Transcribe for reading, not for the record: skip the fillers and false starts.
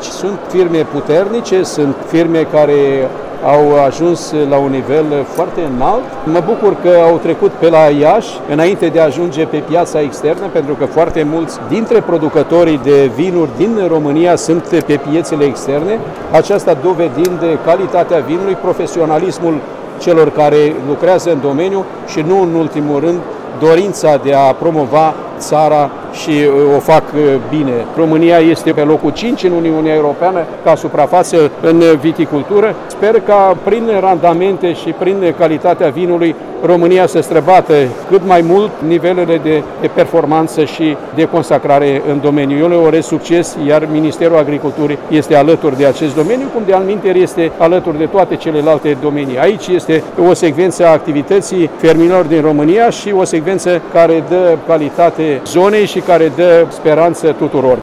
Deci sunt firme puternice, sunt firme care au ajuns la un nivel foarte înalt. Mă bucur că au trecut pe la Iași înainte de a ajunge pe piața externă, pentru că foarte mulți dintre producătorii de vinuri din România sunt pe piețele externe. Aceasta dovedind calitatea vinului, profesionalismul celor care lucrează în domeniu și nu în ultimul rând dorința de a promova țara și o fac bine. România este pe locul 5 în Uniunea Europeană ca suprafață în viticultură. Sper ca prin randamente și prin calitatea vinului România să străbată cât mai mult nivelurile de performanță și de consacrare în domeniu. Eu le urez succes, iar Ministerul Agriculturii este alături de acest domeniu, cum de altminteri este alături de toate celelalte domenii. Aici este o secvență a activității fermierilor din România și o secvență care dă calitate zonei și care dă speranță tuturor.